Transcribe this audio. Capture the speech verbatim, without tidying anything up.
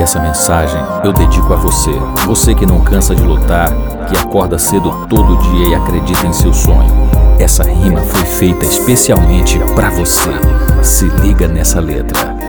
essa mensagem eu dedico a você. Você que não cansa de lutar, que acorda cedo todo dia e acredita em seu sonho. Essa rima foi feita especialmente pra você. Se liga nessa letra.